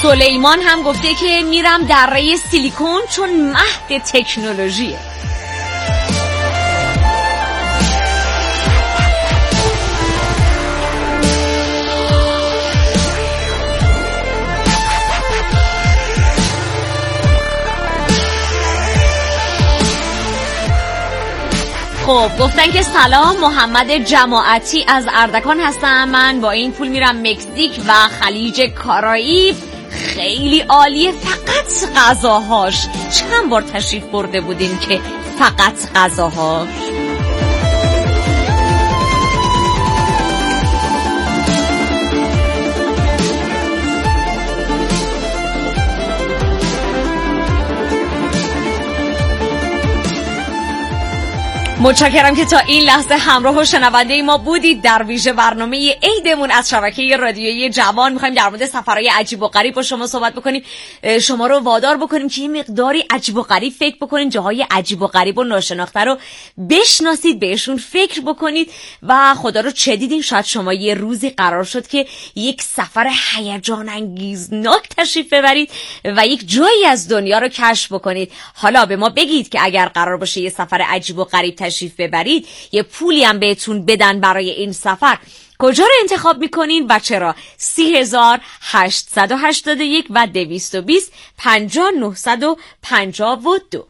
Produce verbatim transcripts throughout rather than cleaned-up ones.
سلیمان هم گفته که میرم دره سیلیکون چون مهد تکنولوژیه. خب گفتن که سلام، محمد جماعتی از اردکان هستم. من با این پول میرم مکزیک و خلیج کارائیب. خیلی عالیه، فقط غذاهاش. چند بار تشریف برده بودین که فقط غذاهاش؟ متشکرم که تا این لحظه همراه و شنونده ما بودید در ویژه برنامه عیدمون از شبکه رادیویی جوان. می‌خوایم در مورد سفرهای عجیب و غریب با شما صحبت بکنیم، شما رو وادار بکنیم که این مقداری عجیب و غریب فکر بکنید، جاهای عجیب و غریب و ناشناخته رو بشناسید، بهشون فکر بکنید و خدا رو چه دیدین، شاید شما یه روزی قرار شد که یک سفر هیجان انگیزناک تشریف ببرید و یک جایی از دنیا رو کشف بکنید. حالا به ما بگید که اگر قرار باشه یه سفر عجیب و غریب تشریف ببرید، یه پولی هم بهتون بدن برای این سفر، کجا رو انتخاب میکنین و چرا؟ سی هزار هشتصد و هشتاد و یک و دویست و بیست پنجاه نهصد و پنجاه و دو.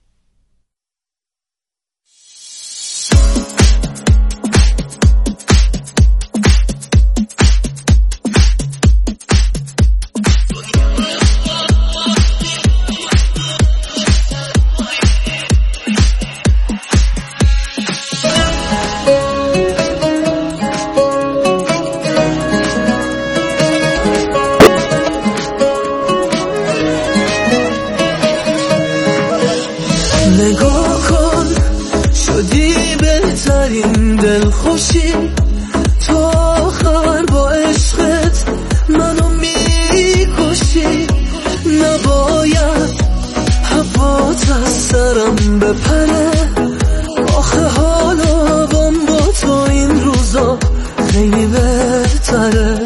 خوشی تو آخر با عشقت منو میکشی، نباید هوات از سرم بپره، آخه حال و هوام با تو این روزا خیلی بهتره.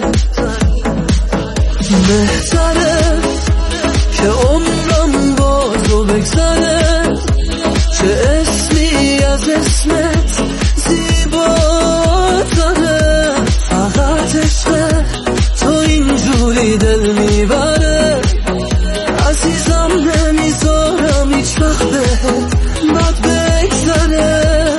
بهتره که عمرم با تو بگذره، چه اسمی از اسمت زیباتره، فقط عشقه تو اینجوری دل میبره، عزیزم نمیذارم هیچ وقت بهت بد بگذره.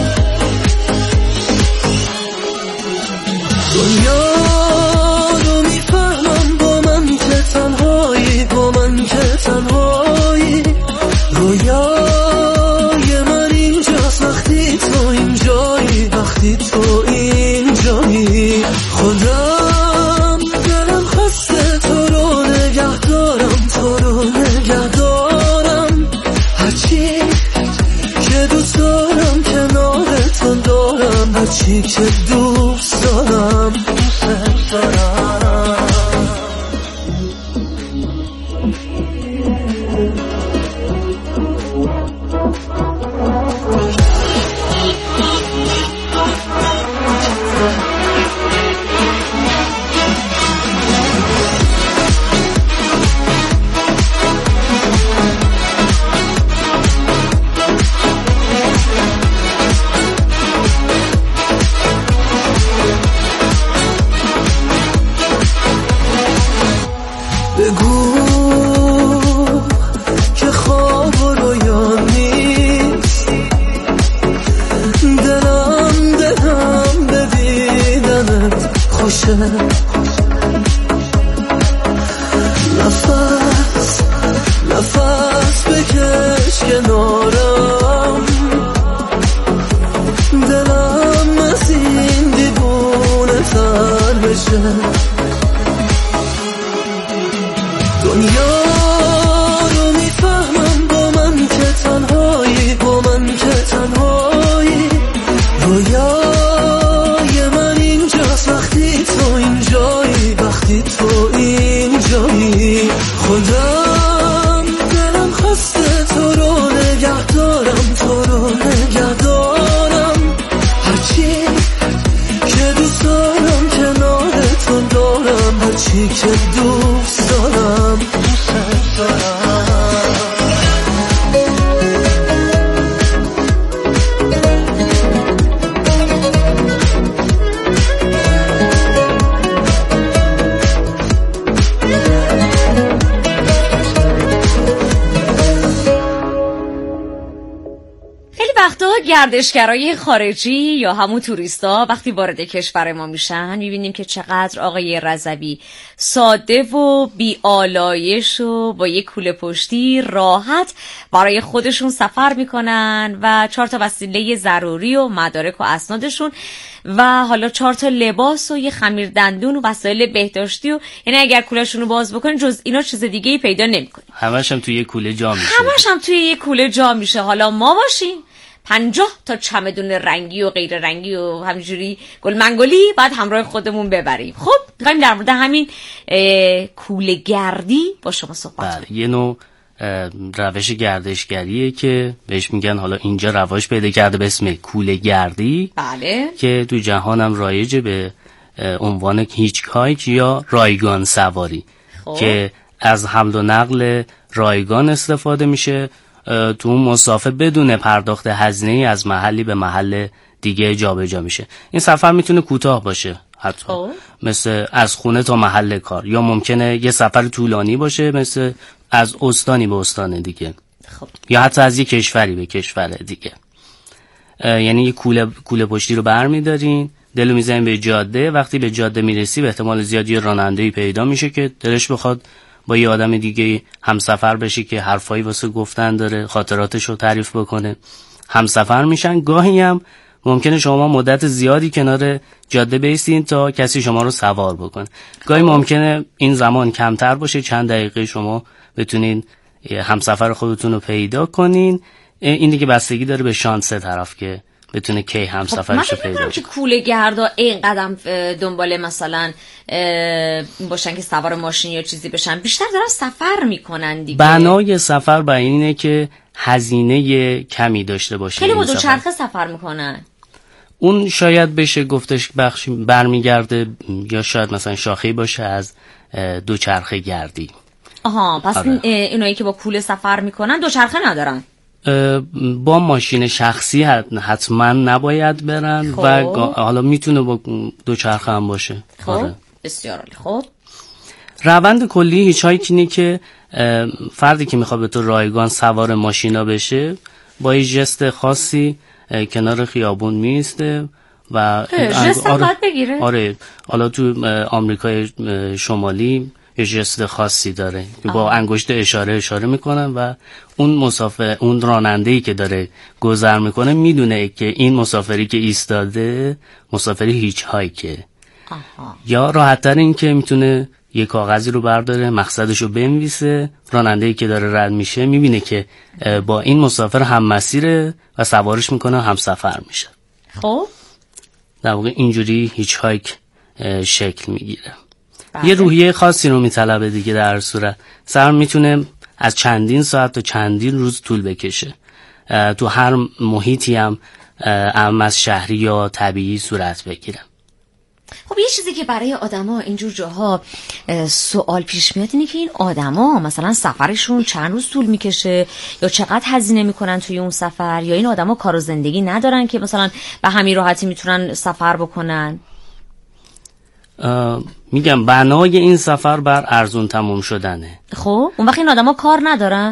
دنیا رو میفهمم با من که تنهایی، با من که تنهایی، رویای من اینجاست وقتی تو اینجایی، وقتی تو اینجایی. خودم دلم خسته تو رو نگه دارم، تو رو نگه دارم، هرچی که دوست دارم کنارتون دارم، هرچی که دوست دارم دوست دارم. بگو که خواب و رویا نیست، دلم دلم به دیدنت خوشه، نفس نفس بکش کنارم، دلم از این دیوونه تر بشه. دنیا رو میفهمم با من که تنهایی، با من که تنهایی، رویای من اینجاست وقتی تو اینجایی، وقتی تو اینجایی. خودم دلم خسته تو رو نگه دارم، تو رو نگه دارم، هرچی که دوست دارم کنارتون دارم، هرچی که دوست دارم گردشگرای خارجی یا همون توریستا وقتی وارد کشور ما میشن میبینیم که چقدر آقای رضوی ساده و بی‌آلایش و با یک کوله پشتی راحت برای خودشون سفر میکنن و چهار تا وسیله ضروری و مدارک و اسنادشون و حالا چهار تا لباس و یه خمیر دندون و وسایل بهداشتی و یعنی اگر کوله‌شون رو باز بکنن جز اینا چیز دیگه ای پیدا نمی‌کنی. همش هم توی یه کوله جا میشه. همش هم توی یه کوله جا میشه. حالا ما باشیم پنجاه تا چمدون رنگی و غیر رنگی و همینجوری گل منگولی بعد همراه خودمون ببریم. خب می‌خوایم در مورد همین کوله گردی با شما صحبت کنیم. یه نوع روش گردشگریه که بهش میگن حالا اینجا رواج پیدا کرده به اسم کوله گردی. بله. که تو جهانم رایجه به عنوان هیچکایک یا رایگان سواری. خب. که از حمل و نقل رایگان استفاده میشه تو اون مسافر بدون پرداخت هزینه‌ای از محلی به محل دیگه جابجا میشه. این سفر میتونه کوتاه باشه حتی خب. مثل از خونه تا محل کار، یا ممکنه یه سفر طولانی باشه مثل از استانی به استان دیگه خب. یا حتی از یه کشوری به کشور دیگه. یعنی یه کوله کوله پشتی رو برمی‌دارین، دلو میزنین به جاده. وقتی به جاده میرسی به احتمال زیاد یه راننده‌ای پیدا میشه که دلش بخواد با یه آدم دیگه همسفر بشه که حرفایی واسه گفتن داره، خاطراتشو تعریف بکنه. همسفر میشن. گاهی هم ممکنه شما مدت زیادی کنار جاده بیستین تا کسی شما رو سوار بکنه. گاهی ممکنه این زمان کمتر باشه، چند دقیقه شما بتونین همسفر خودتون رو پیدا کنین. این دیگه بستگی داره به شانس طرف که بتونه کی همسفرش رو پیدا کنه. که کوله گردا این قدم دنبال مثلا باشن که سوار ماشین یا چیزی بشن، بیشتر دارن سفر میکنن دیگه. بنای سفر برای اینه که هزینه کمی داشته باشه. خیلی با دوچرخه سفر میکنن. اون شاید بشه گفتش بخش برمیگرده یا شاید مثلا شاخه‌ای باشه از دوچرخه گردی. آها پس آره. اینایی که با کوله سفر میکنن دوچرخه ندارن. با ماشین شخصی حتما نباید برن خب. و حالا میتونه با دوچرخه هم باشه. خب آره. بسیار عالی. خب روند کلی هیچ‌هایک اینه که فردی که میخواد به تو رایگان سوار ماشینا بشه با یه ژست خاصی کنار خیابون میسته و ژست آره باید بگیره. آره حالا تو آمریکای شمالی یه ژست خاصی داره که با انگشت اشاره اشاره میکنن و اون مسافر اون راننده‌ای که داره گذر میکنه میدونه که این مسافری که ایستاده مسافری هیچ هایکه. یا راحت‌تر این که میتونه یه کاغذی رو برداره مقصدش رو بنویسه، راننده‌ای که داره رد میشه میبینه که با این مسافر هم مسیره و سوارش میکنه هم سفر میشه. خب در واقع اینجوری هیچ هایک شکل میگیره. یه روحیه خاصی رو میطلبه دیگه. در صورت سفر میتونه از چندین ساعت تا چندین روز طول بکشه. تو هر محیطی هم هم از شهری یا طبیعی صورت بگیره. خب یه چیزی که برای آدما اینجور جاها سوال پیش میاد اینه که این آدما مثلا سفرشون چند روز طول میکشه یا چقدر هزینه میکنن توی اون سفر، یا این آدما کار و زندگی ندارن که مثلا به همین راحتی میتونن سفر بکنن. میگم بنای این سفر بر ارزون تموم شدنه. خب اون وقت این آدما کار ندارن؟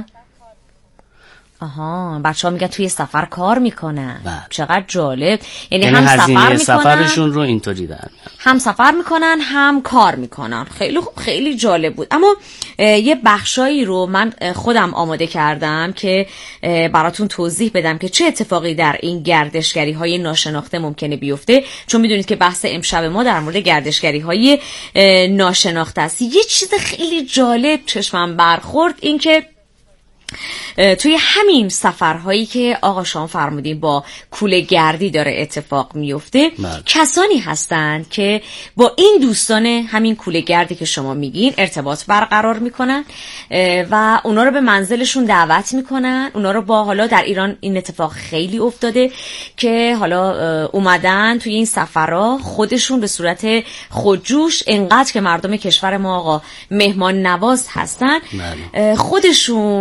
آها بچه‌ها میگن توی سفر کار میکنن. بله. چقدر جالب. یعنی, یعنی هم سفر میکنن سفرشون رو اینطوری دارن، هم سفر میکنن هم کار میکنن. خیلی خوب، خیلی جالب بود. اما یه بخشایی رو من خودم آماده کردم که براتون توضیح بدم که چه اتفاقی در این گردشگری های ناشناخته ممکنه بیفته، چون میدونید که بحث امشب ما در مورد گردشگری های ناشناخته است. یه چیز خیلی جالب چشمم برخورد این که توی همین سفرهایی که آقا شما فرمودین با کوله گردی داره اتفاق میفته، کسانی هستن که با این دوستان همین کوله گردی که شما میگین ارتباط برقرار میکنن و اونا رو به منزلشون دعوت میکنن. اونا رو با حالا در ایران این اتفاق خیلی افتاده که حالا اومدن توی این سفرها خودشون به صورت خودجوش، انقدر که مردم کشور ما آقا مهمان نواز هستن، خودشون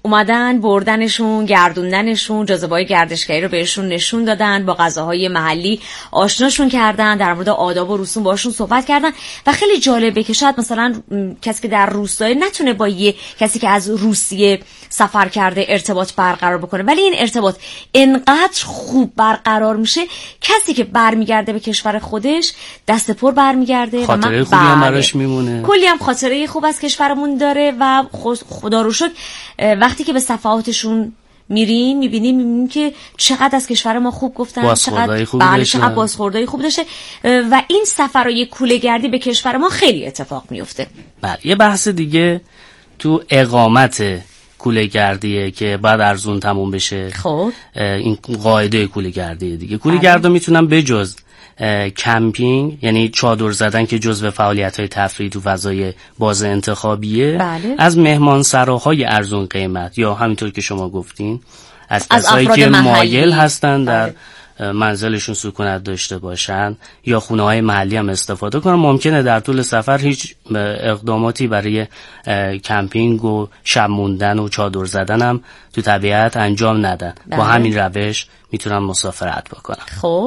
اومدن بردنشون، گردوندنشون، جاذبه‌های گردشگری رو بهشون نشون دادن، با غذاهای محلی آشناشون کردن، در مورد آداب و رسوم باشون صحبت کردن و خیلی جالبه که شاید مثلا کسی که در روستای نتونه با یه کسی که از روسیه سفر کرده ارتباط برقرار بکنه، ولی این ارتباط انقدر خوب برقرار میشه کسی که برمیگرده به کشور خودش دست پر برمیگرده و من خوبی هم براش میمونه. کلی هم خاطره خوب از کشورمون داره و خدا رو شکر وقتی که به صفحاتشون میریم میبینیم میبینیم که چقدر از کشور ما خوب گفتن، چقدر بله چقدر بازخوردهای خوب داشته و این سفرهای کوله‌گردی به کشور ما خیلی اتفاق میفته. بله یه بحث دیگه تو اقامت کوله‌گردیه که بعد ارزون تموم بشه. خب این قاعده کوله‌گردی دیگه. کوله‌گردا میتونن بجز کمپینگ یعنی چادر زدن که جزو فعالیت‌های تفریحی تو فضای باز انتخابیه، بله. از مهمانسراهای ارزون قیمت یا همینطور که شما گفتین از کسایی که مایل هستن در بله. منزلشون سکونت داشته باشن یا خونه‌های محلی هم استفاده کنن، ممکنه در طول سفر هیچ اقداماتی برای کمپینگ و شب موندن و چادر زدن هم تو طبیعت انجام ندن. بله. با همین روش میتونن مسافرت بکنن. خب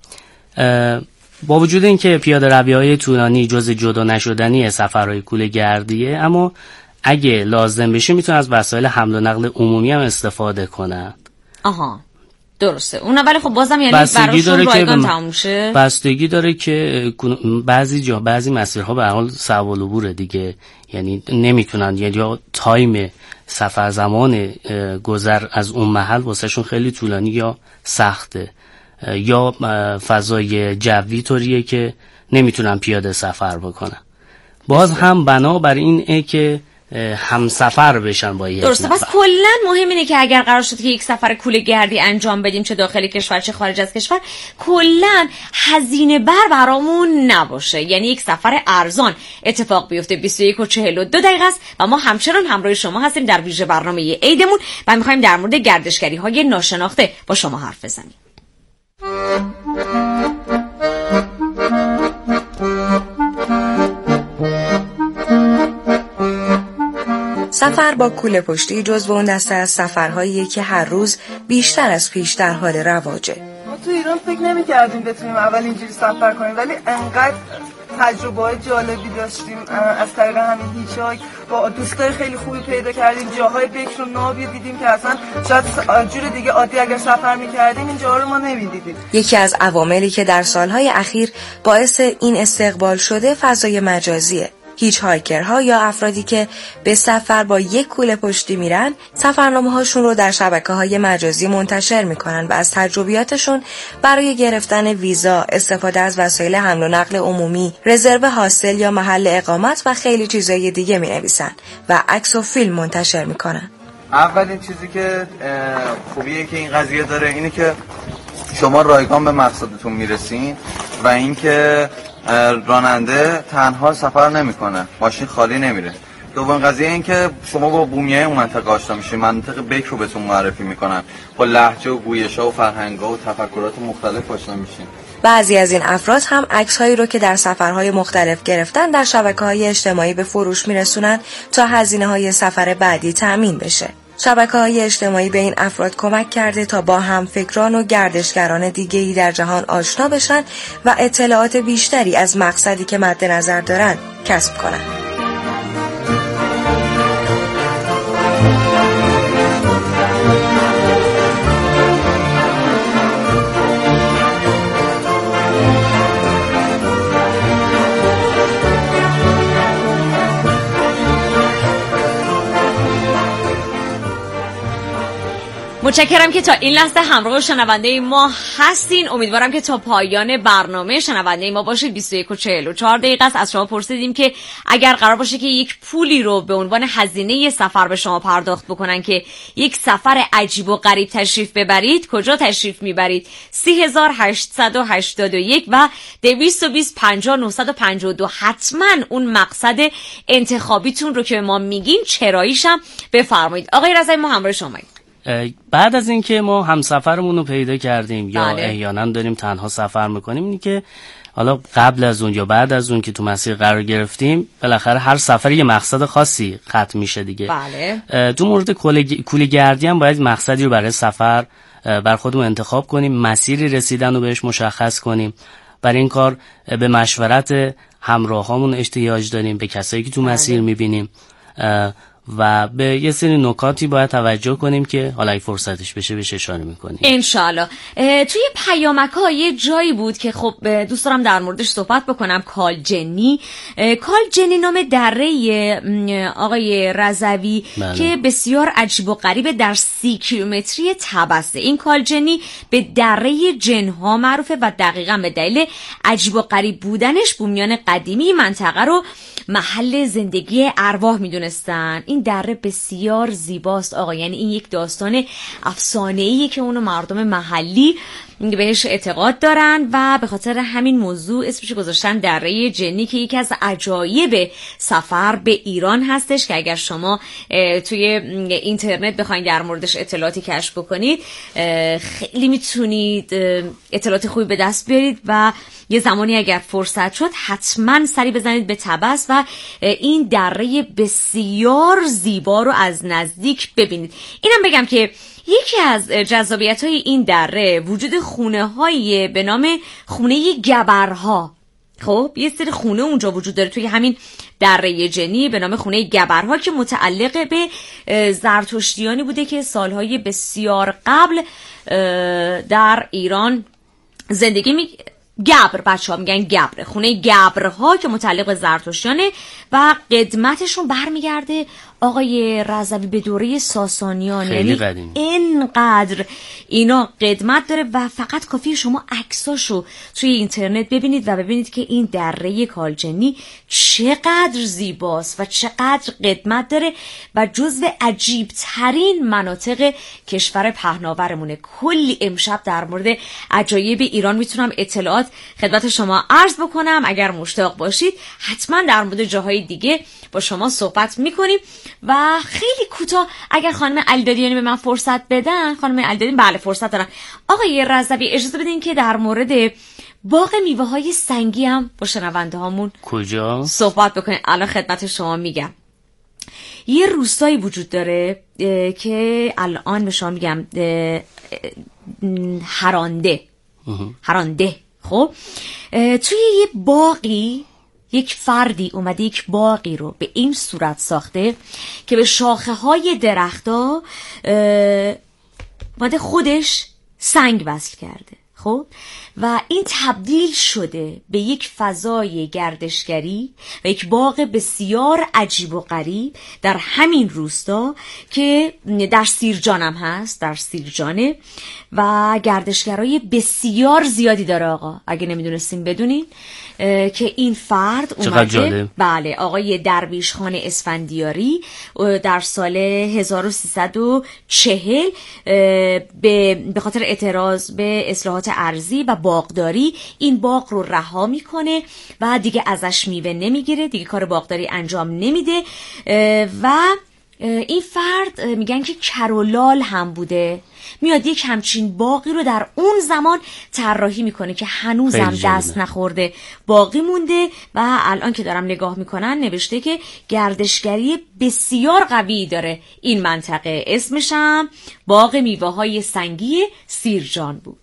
با وجود اینکه پیاده روی‌های طولانی جزء جدا نشدنی سفرهای کوله‌گردیه، اما اگه لازم بشه میتونن از وسایل حمل و نقل عمومی هم استفاده کنن. آها درسته. اون ولی خب بازم یعنی براشون رایگان تموم شه. بستگی داره که بعضی جا بعضی مسیرها به هر حال صعب العبوره دیگه، یعنی نمیتونن یعنی یا تایم سفر زمان گذر از اون محل واسهشون خیلی طولانی یا سخته یا فضای جوی طوریه که نمیتونن پیاده سفر بکنن. باز هم بنا بر اینه که هم سفر بشن با یک درسته. پس کلا مهم اینه که اگر قرار شد که یک سفر کوله‌گردی انجام بدیم چه داخل کشور چه خارج از کشور، کلا هزینه بر برامون نباشه، یعنی یک سفر ارزان اتفاق بیفته. بیست و یک و چهل و دو دقیقه است و ما همچنان همراه شما هستیم در ویژه برنامه عیدمون و می‌خوایم در مورد گردشگری‌های ناشناخته با شما حرف بزنیم. سفر با کوله پشتی جزو اون دسته از سفرهاییه که هر روز بیشتر از پیش در حال رواجه. ما تو ایران فکر نمی‌کردیم بتونیم اول اینجوری سفر کنیم، ولی انقدر تجربه‌های جالبی داشتیم از طریق همین هیچ‌هاک، با دوستای خیلی خوبی پیدا کردیم، جاهای بکر و نابی دیدیم که اصلا شاید جور دیگه عادی اگر سفر می‌کردیم این جاها رو ما نمی‌دیدیم. یکی از عواملی که در سالهای اخیر باعث این استقبال شده فضای مجازیه. هیچ هایکرها یا افرادی که به سفر با یک کوله پشتی میرن سفرنامه‌هاشون رو در شبکه‌های مجازی منتشر میکنن و از تجربیاتشون برای گرفتن ویزا، استفاده از وسایل حمل و نقل عمومی، رزرو هاستل یا محل اقامت و خیلی چیزای دیگه مینویسن و عکس و فیلم منتشر میکنن. اولین چیزی که خوبیه که این قضیه داره اینه که شما رایگان به مقصدتون میرسین و اینکه راننده تنها سفر نمیکنه، ماشین خالی نمیره. دومین قضیه این که شما با بومیای اون منطقه آشنا میشین، منطقه بکر رو بهتون معرفی میکنن، با لهجه و گویش‌ها و فرهنگ‌ها و تفکرات مختلف آشنا میشین. بعضی از این افراد هم عکس‌هایی رو که در سفرهای مختلف گرفتن در شبکه‌های اجتماعی به فروش میرسونن تا هزینه‌های سفر بعدی تأمین بشه. شبکه‌های اجتماعی به این افراد کمک کرده تا با هم فکران و گردشگران دیگه‌ای در جهان آشنا بشن و اطلاعات بیشتری از مقصدی که مد نظر دارن کسب کنن. متشکرم که تا این لحظه همراه شنونده ما هستین. امیدوارم که تا پایان برنامه شنونده ما باشید. بیست و یک و چهل و چهار دقیقه است. از شما پرسیدیم که اگر قرار باشه که یک پولی رو به عنوان هزینه سفر به شما پرداخت بکنن که یک سفر عجیب و غریب تشریف ببرید، کجا تشریف میبرید؟ سی هزار هشتصد و هشتاد و یک و دویست و بیست پنجاه نهصد و پنجاه و دو. حتما اون مقصد انتخابیتون رو که ما میگین چراییشم بفرمایید. آقای رضایی ما همراه شمایید. بعد از اینکه ما همسفرمون رو پیدا کردیم یا بله. احیانا داریم تنها سفر میکنیم، اینی که حالا قبل از اون یا بعد از اون که تو مسیر قرار گرفتیم، بالاخره هر سفر یه مقصد خاصی ختم میشه دیگه. بله. تو مورد کوله گردی هم باید مقصدی رو برای سفر بر خودمون انتخاب کنیم، مسیری رسیدن رو بهش مشخص کنیم. برای این کار به مشورت همراهامون احتیاج داریم، به کسایی که تو مسیر میبینیم و به یه سری نکاتی باید توجه کنیم که حالا اگه فرصتش بشه بهش اشاره میکنیم انشالله. توی پیامک ها یه جایی بود که خب دوست دارم در موردش صحبت بکنم، کالجنی. کالجنی نام دره آقای رضوی بله. که بسیار عجیب و غریبه، در سی کیلومتری تبسته. این کالجنی به دره جنها معروفه و دقیقا به دلیل عجیب و غریب بودنش بومیان قدیمی منطقه رو محل زندگی ارواح میدونستن. این دره بسیار زیباست آقا، یعنی این یک داستان افسانه‌ایه که اونو مردم محلی بهش اعتقاد دارن و به خاطر همین موضوع اسمش گذاشتن دره جنی، که یکی از عجایب سفر به ایران هستش که اگر شما توی اینترنت بخواید در موردش اطلاعاتی کشف بکنید خیلی میتونید اطلاعات خوبی به دست بیارید و یه زمانی اگر فرصت شد حتما سری بزنید به تبس و این دره بسیار زیبا رو از نزدیک ببینید. اینم بگم که یکی از جذابیت‌های این دره وجود خونه‌هایی به نام خونه گبرها. خب یه سری خونه اونجا وجود داره توی همین دره جنی به نام خونه گبرها که متعلق به زرتشتیانی بوده که سالهای بسیار قبل در ایران زندگی می گبر بچه ها میگن گبره، خونه گبرها که متعلق به زرتشتیانه و قدمتشون برمیگرده آقای رضوی به دوره ساسانیان. خیلی قدیمی. اینقدر اینا قدمت داره و فقط کافیه شما عکساشو توی اینترنت ببینید و ببینید که این دره کالجنی چقدر زیباست و چقدر قدمت داره و جزو عجیب ترین مناطق کشور پهناورمونه. کلی امشب در مورد عجایب ایران میتونم اطلاعات خدمت شما عرض بکنم. اگر مشتاق باشید حتما در مورد جاهای دیگه با شما صحبت میکنیم. و خیلی کوتاه اگر خانم علیدادیانی به من فرصت بدن، خانم علیدادیانی بله فرصت دارن. آقای رضوی اجازه بدین که در مورد باغ میوه های سنگی هم با شنونده هامون کجا صحبت بکنیم. الان خدمت شما میگم. یه روستایی وجود داره که الان به شما میگم هرانده هرانده خب توی یه باغی یک فردی اومده یک باغی رو به این صورت ساخته که به شاخه های درختا اومده خودش سنگ وصل کرده. خب و این تبدیل شده به یک فضای گردشگری و یک باغ بسیار عجیب و غریب در همین روستا که در سیرجانم هست، در سیرجانه و گردشگرای بسیار زیادی داره آقا. اگه نمیدونستیم بدونین که این فرد اومده، بله آقای درویش خان اسفندیاری در سال هزار و سیصد و چهل به به خاطر اعتراض به اصلاحات ارضی و باغداری این باغ رو رها میکنه و دیگه ازش میوه نمیگیره، دیگه کار باغداری انجام نمیده و این فرد میگن که کرولال هم بوده، میاد یک همچین باقی رو در اون زمان طراحی میکنه که هنوزم دست نخورده، باقی مونده و الان که دارم نگاه میکنن نوشته که گردشگری بسیار قوی داره این منطقه. اسمشم باغ میوه های سنگی سیرجان بود.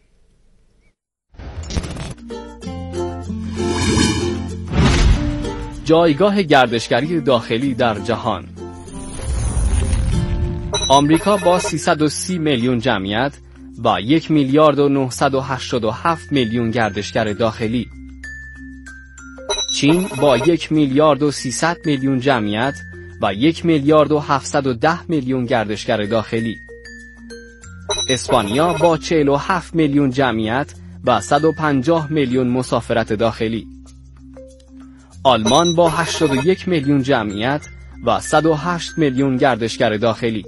جایگاه گردشگری داخلی در جهان. آمریکا با سیصد و سی میلیون جمعیت و یک میلیارد و نهصد و هشتاد و هفت میلیون گردشگر داخلی. چین با یک میلیارد و سیصد میلیون جمعیت و یک میلیارد و هفتصد و ده میلیون گردشگر داخلی. اسپانیا با چهل و هفت میلیون جمعیت و صد و پنجاه میلیون مسافرت داخلی. آلمان با هشتاد و یک میلیون جمعیت و صد و هشت میلیون گردشگر داخلی.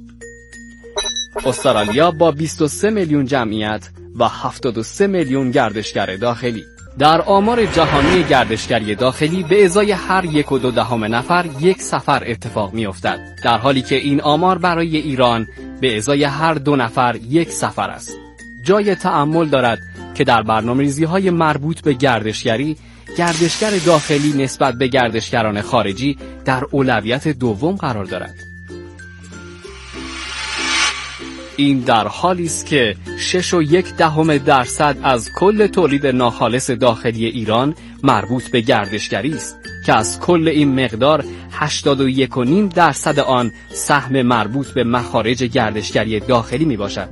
استرالیا با بیست و سه میلیون جمعیت و هفتاد و سه میلیون گردشگر داخلی. در آمار جهانی گردشگری داخلی به ازای هر یک و دو دهم نفر یک سفر اتفاق می افتد، در حالی که این آمار برای ایران به ازای هر دو نفر یک سفر است. جای تأمل دارد که در برنامه‌ریزی‌های مربوط به گردشگری، گردشگر داخلی نسبت به گردشگران خارجی در اولویت دوم قرار دارد. این در حالی است که شش و یک دهم درصد از کل تولید ناخالص داخلی ایران مربوط به گردشگری است که از کل این مقدار هشتاد و یک و نیم درصد آن سهم مربوط به مخارج گردشگری داخلی می باشد.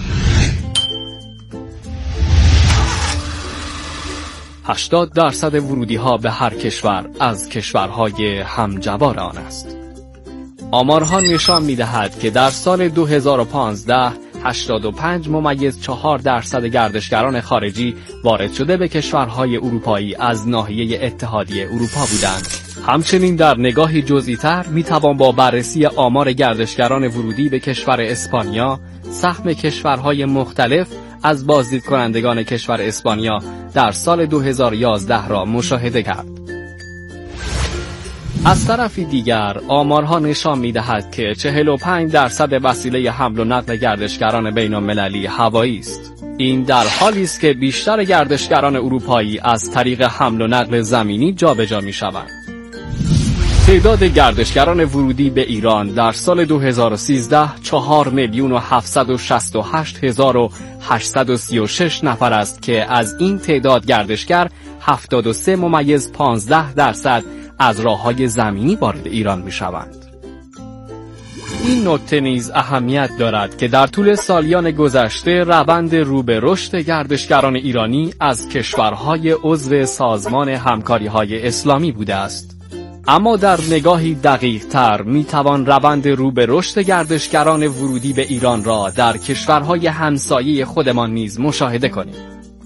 هشتاد درصد ورودی ها به هر کشور از کشورهای همجوار آن است. آمارها نشان می دهد که در سال دو هزار و پانزده هشتاد و پنج ممیز چهار درصد گردشگران خارجی وارد شده به کشورهای اروپایی از ناحیه اتحادیه اروپا بودند. همچنین در نگاهی جزئی‌تر می توان با بررسی آمار گردشگران ورودی به کشور اسپانیا سهم کشورهای مختلف از بازدید کنندگان کشور اسپانیا در سال دو هزار و یازده را مشاهده کرد. از طرفی دیگر آمارها نشان می‌دهد که چهل و پنج درصد وسیله حمل و نقل گردشگران بین‌المللی هوایی است. این در حالی است که بیشتر گردشگران اروپایی از طریق حمل و نقل زمینی جابجا می‌شوند. تعداد گردشگران ورودی به ایران در سال دو هزار و سیزده چهار میلیون و هفتصد و شصت و هشت هزار و هشتصد و سی و شش نفر است که از این تعداد گردشگر هفتاد و سه ممیز پانزده درصد از راه‌های زمینی وارد ایران می‌شوند. این نکته نیز اهمیت دارد که در طول سالیان گذشته روند رو به رشد گردشگران ایرانی از کشورهای عضو سازمان همکاری‌های اسلامی بوده است. اما در نگاهی دقیق تر می توان روند رو به رشد گردشگران ورودی به ایران را در کشورهای همسایه خودمان نیز مشاهده کنیم.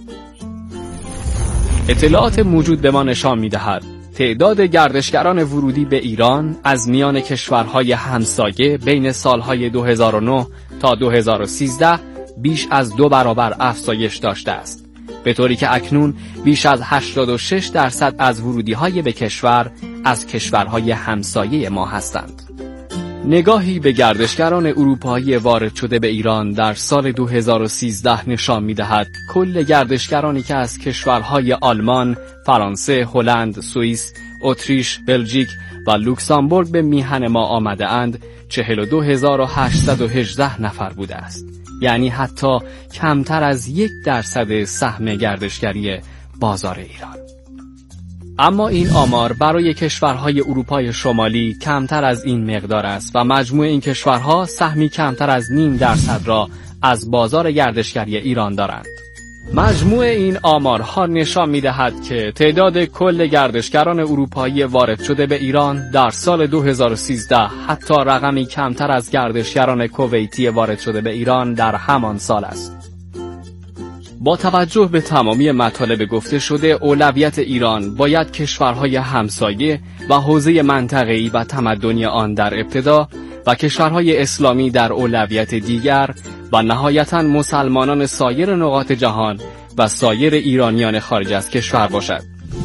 اطلاعات موجود به ما نشان می دهد تعداد گردشگران ورودی به ایران از میان کشورهای همسایه بین سالهای دو هزار و نه تا دو هزار و سیزده بیش از دو برابر افزایش داشته است، به طوری که اکنون بیش از هشتاد و شش درصد از ورودی‌های به کشور از کشورهای همسایه ما هستند. نگاهی به گردشگران اروپایی وارد شده به ایران در سال دو هزار و سیزده نشان می‌دهد کل گردشگرانی که از کشورهای آلمان، فرانسه، هلند، سوئیس، اتریش، بلژیک و لوکزامبورگ به میهن ما آمده اند چهل و دو هزار و هشتصد و هجده نفر بوده است. یعنی حتی کمتر از یک درصد سهم گردشگری بازار ایران. اما این آمار برای کشورهای اروپای شمالی کمتر از این مقدار است و مجموع این کشورها سهمی کمتر از نیم درصد را از بازار گردشگری ایران دارند. مجموع این آمارها نشان می‌دهد که تعداد کل گردشگران اروپایی وارد شده به ایران در سال دو هزار و سیزده حتی رقمی کمتر از گردشگران کویتی وارد شده به ایران در همان سال است. با توجه به تمامی مطالب گفته شده، اولویت ایران باید کشورهای همسایه و حوزه منطقه‌ای و تمدنی آن در ابتدا و کشورهای اسلامی در اولویت دیگر و نهایتاً مسلمانان سایر نقاط جهان و سایر ایرانیان خارج از کشور باشد.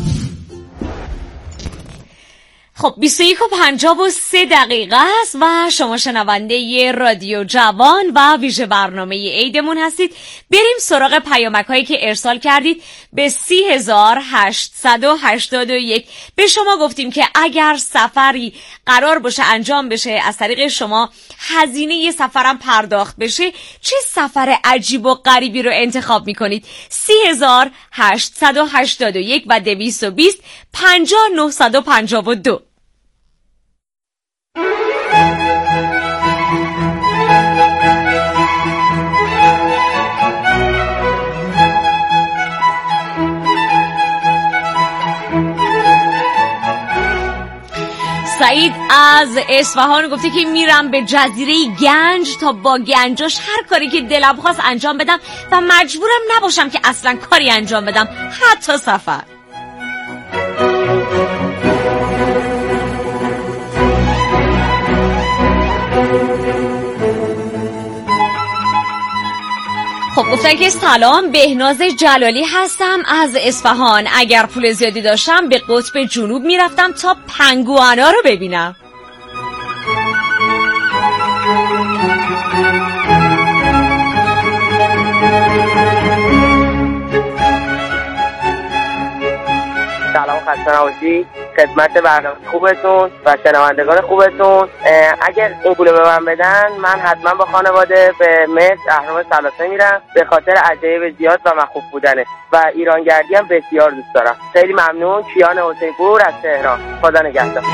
خب بیست و یک و پنجاه و سه دقیقه است و شما شنونده رادیو جوان و ویژه برنامه عیدمون هستید. بریم سراغ پیامک هایی که ارسال کردید به سی هزار هشتصد و هشتاد و یک. به شما گفتیم که اگر سفری قرار باشه انجام بشه از طریق شما هزینه یه سفرم پرداخت بشه، چه سفر عجیب و غریبی رو انتخاب میکنید؟ سی هزار هشتصد و هشتاد و یک و دویست و بیست پنجاه نهصد و پنجاه و دو. سعید از اصفهان گفته که میرم به جزیره گنج تا با گنجاش هر کاری که دلم خواست انجام بدم و مجبورم نباشم که اصلا کاری انجام بدم، حتی سفر. خب گفتن که سلام، بهناز جلالی هستم از اصفهان. اگر پول زیادی داشتم به قطب جنوب میرفتم تا پنگوانا رو ببینم. خسته نباشید. خدمت برنامه خوبتون و شنوندگان خوبتون. اگر این پولو به من بدن من حتما با خانواده به مصر اهرام ثلاثه میرم به خاطر عجایب زیاد و مخوف بودنه و ایرانگردی هم بسیار دوست دارم. خیلی ممنون. کیان حسینپور از تهران. خدا نگهدار.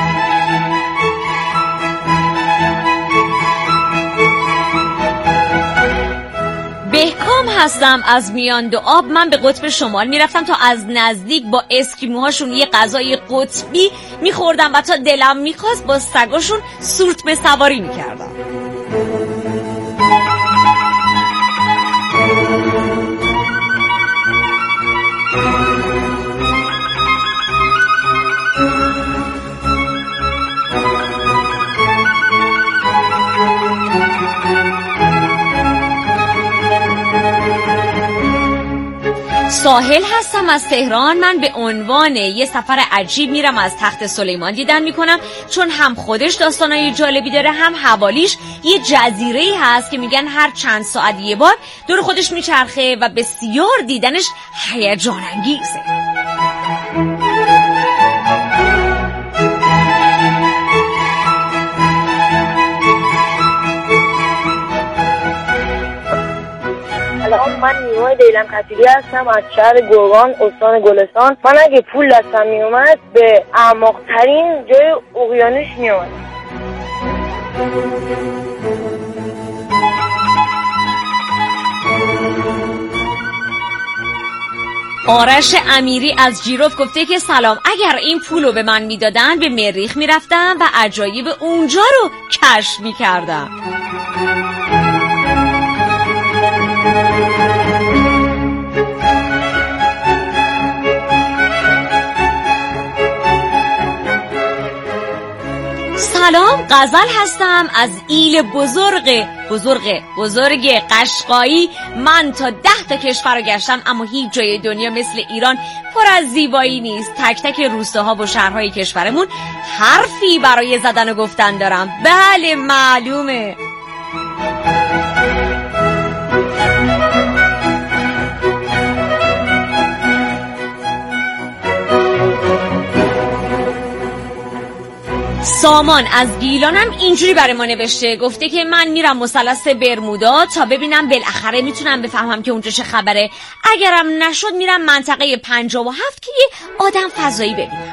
بهکام هستم از میان دو آب. من به قطب شمال میرفتم تا از نزدیک با اسکیموهاشون یه غذای قطبی میخوردم و تا دلم میخواست با سگاشون سورتمه سواری میکردم. ساحل هستم از تهران. من به عنوان یه سفر عجیب میرم از تخت سلیمان دیدن میکنم، چون هم خودش داستانای جالبی داره، هم حوالیش یه جزیره‌ای هست که میگن هر چند ساعت یه بار دور خودش میچرخه و بسیار دیدنش هیجان انگیزه. من نیروی دیلم کتیلی هستم از شهر گرگان استان گلستان. من اگه پول دستم می اومد به اعماق‌ترین جای اقیانوس می اومد. آرش امیری از جیروف گفته که سلام، اگر این پولو به من میدادن به مریخ میرفتم و عجایب اونجا رو کشف میکردم. سلام، غزل هستم از ایل بزرگ بزرگ بزرگ قشقایی. من تا ده تا کشور رو گشتم اما هیچ جای دنیا مثل ایران پر از زیبایی نیست. تک تک روستاها و شهرهای کشورمون حرفی برای زدن و گفتن دارم. بله معلومه. سامان از گیلانم اینجوری برای ما نوشته، گفته که من میرم مثلث برمودا تا ببینم بالاخره میتونم بفهمم که اونجا چه خبره. اگرم نشد میرم منطقه پنجاه و هفت که یه آدم فضایی ببینم.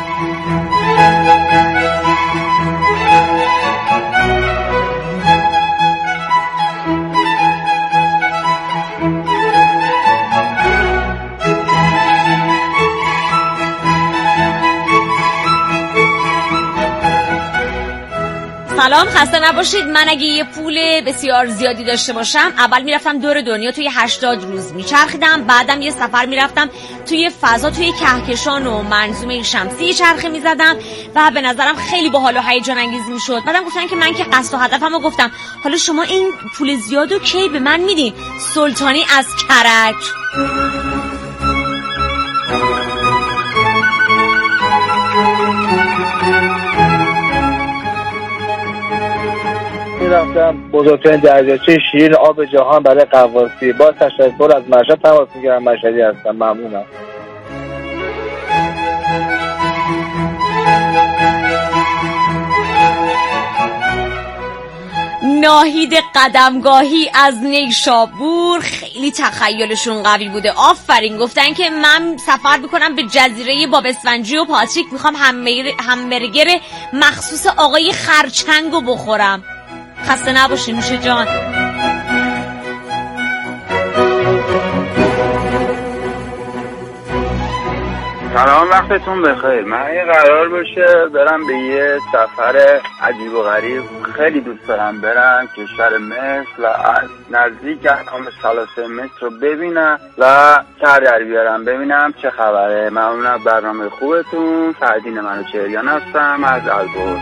سلام، خسته نباشید. من اگه یه پول بسیار زیادی داشته باشم اول میرفتم دور دنیا توی هشتاد روز میچرخیدم، بعدم یه سفر میرفتم توی فضا توی کهکشان و منظومه شمسی چرخه میزدم و به نظرم خیلی باحال و هیجان انگیز میشد. بعدم گفتن که من که قصد و هدفمو گفتم، حالا شما این پول زیادو کی به من میدین؟ سلطانی از کرج. رفتم بزرگترین دریاچه شیرین آب جهان برای غواصی. با تشکر از مشهد تماس میگیرم. مشهدی هستم. ممنونم. ناهید قدمگاهی از نیشابور، خیلی تخیلشون قوی بوده. آفرین. گفتن که من سفر میکنم به جزیره باب اسفنجی و پاتریک، میخوام همبرگر مخصوص آقای خرچنگو بخورم. خسته نباشی نوشه جان. سلام، وقتتون بخیر. من یه قرار باشه برم به یه سفر عجیب و غریب، خیلی دوست دارم برم کشور مصر و از نزدیک اهرام ثلاثه مصر رو ببینم و سر در بیارم ببینم چه خبره. ممنونم برنامه خوبتون. سعدین منوچهریان هستم از البرز.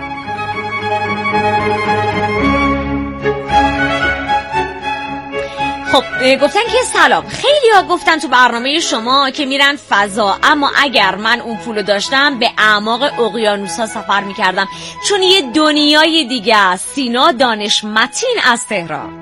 خب گفتن که سلام، خیلی ها گفتن تو برنامه شما که میرن فضا، اما اگر من اون پولو داشتم به اعماق اقیانوس‌ها سفر میکردم، چون یه دنیای دیگه است. سینا دانش متین از تهران.